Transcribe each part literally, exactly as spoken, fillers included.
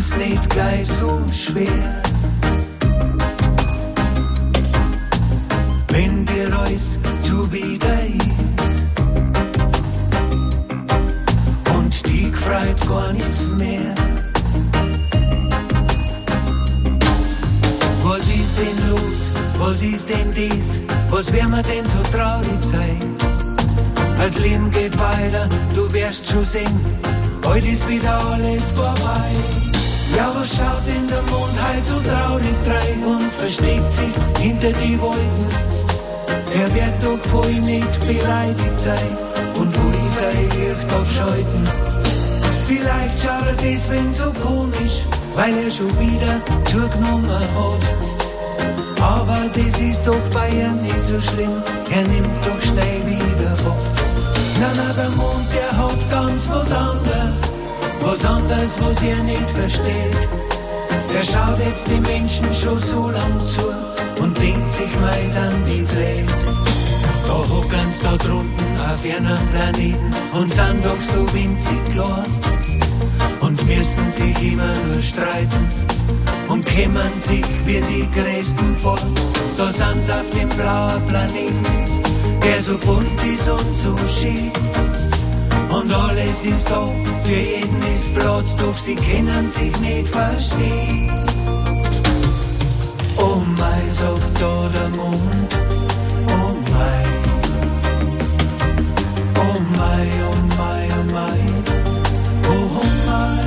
nimm's nicht gleich so schwer. Wenn dir alles zuwider ist und die gefreut gar nichts mehr. Was ist denn los? Was ist denn dies? Was wär mir denn so traurig sein? Das Leben geht weiter, du wirst schon sehen, heute ist wieder alles vorbei. Ja, was schaut in der Mond halt so traurig drein und versteckt sich hinter die Wolken? Er wird doch wohl nicht beleidigt sein und wo ist sein Licht aufschalten? Vielleicht schaut er deswegen so komisch, weil er schon wieder zugenommen hat. Aber das ist doch bei ihm nicht so schlimm, er nimmt doch schnell wieder ab. Na, na, der Mond, der hat ganz was anderes, was anderes, was er nicht versteht. Der schaut jetzt die Menschen schon so lang zu und denkt sich meist an die Welt. Da hocken's da drunten auf ihren Planeten und sind doch so winzig klar und müssen sich immer nur streiten und kämmern sich wie die Größten vor. Da sind's auf dem blauen Planeten, der so bunt ist und so schön. Und alles ist da, für jeden ist Platz, doch sie können sich nicht verstehen. Oh mei, sagt da der Mond, oh mei. Oh mei, oh mei, oh mei, oh mei.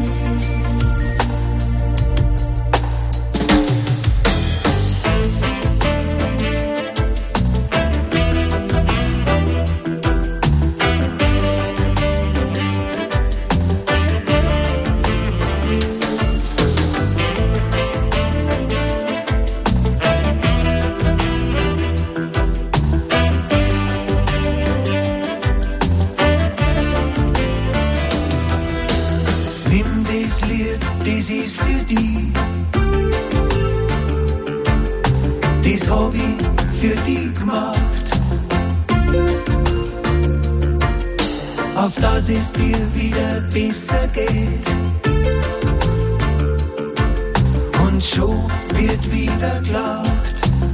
Das ist für die, das hab ich für die gemacht, auf dass es dir wieder besser geht. Und schon wird wieder gelacht.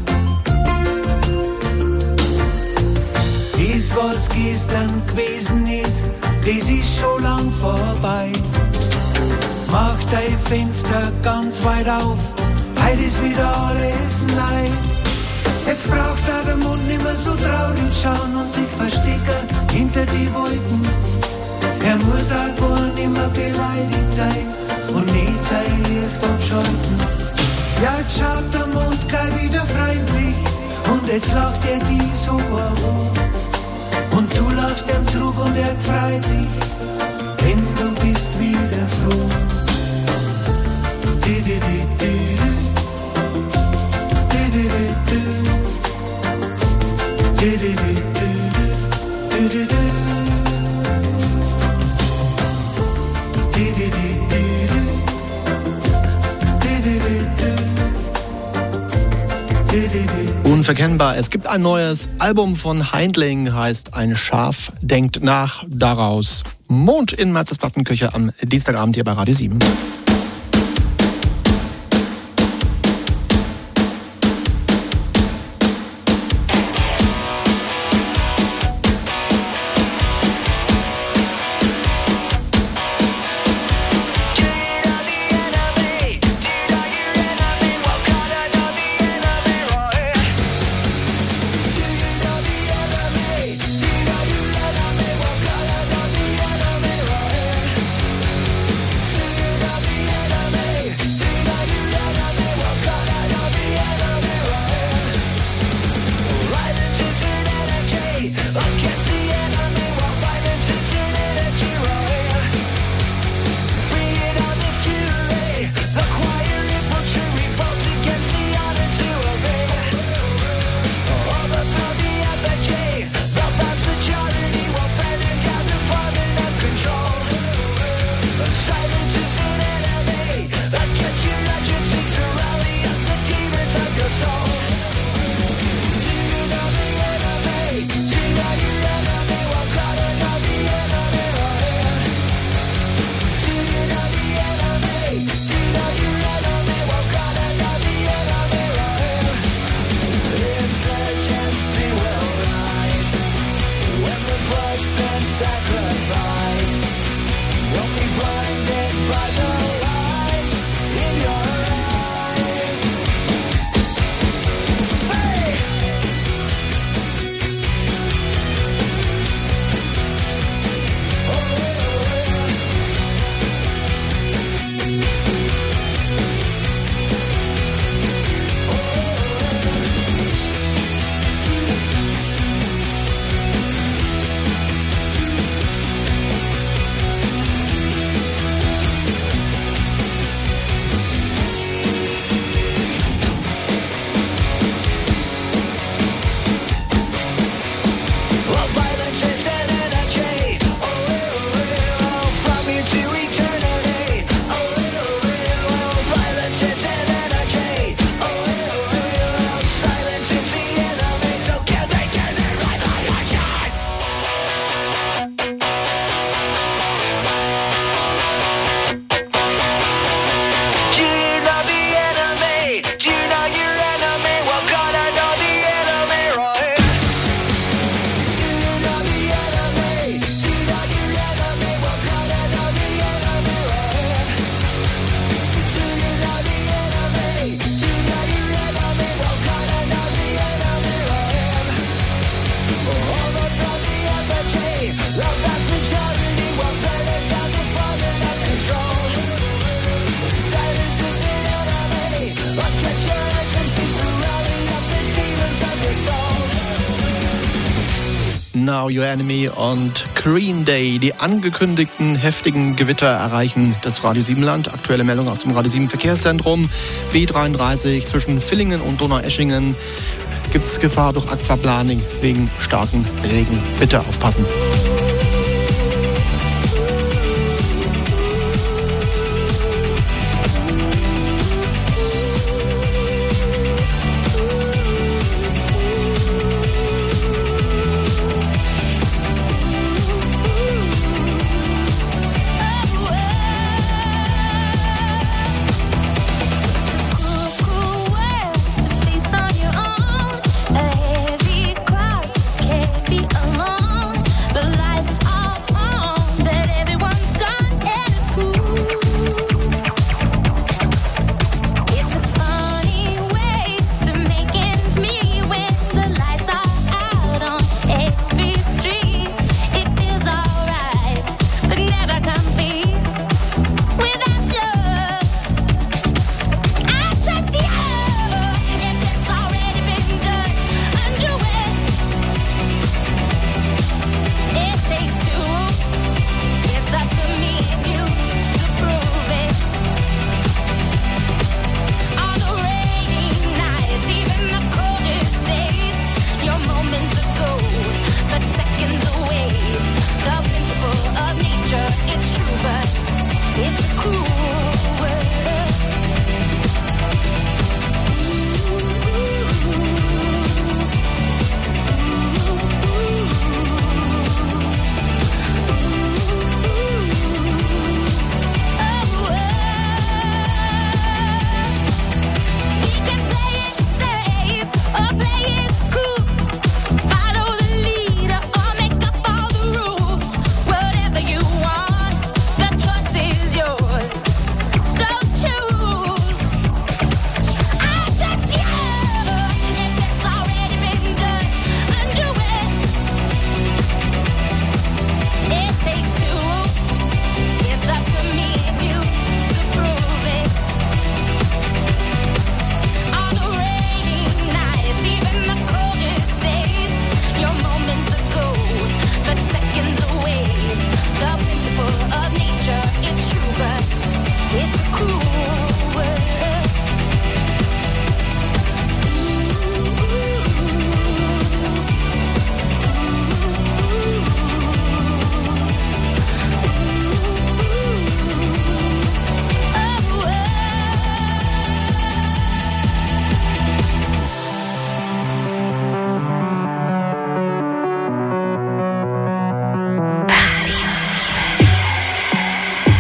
Das, was gestern gewesen ist, das ist schon lang vorbei. Mach dein Fenster ganz weit auf, heute ist wieder alles neu. Jetzt braucht er der Mund nicht mehr so traurig schauen und sich verstecken hinter die Wolken. Er muss auch gar nicht mehr beleidigt sein und nicht sein Licht abschalten. Ja, jetzt schaut der Mond gleich wieder freundlich und jetzt lacht er die sogar an. Und du lachst ihm zurück und er freut sich, denn du bist wieder froh. Di, di, di, di, di, di, di, di, di, di, di, di. Unverkennbar. Es gibt ein neues Album von Heindling, heißt Ein Schaf denkt nach. Daraus Mond in Matzes Plattenküche am Dienstagabend hier bei Radio sieben. Be Now Your Enemy und Green Day. Die angekündigten heftigen Gewitter erreichen das Radio sieben Land. Aktuelle Meldung aus dem Radio sieben Verkehrszentrum. B dreiunddreißig zwischen Villingen und Donaueschingen gibt es Gefahr durch Aquaplaning wegen starken Regen. Bitte aufpassen.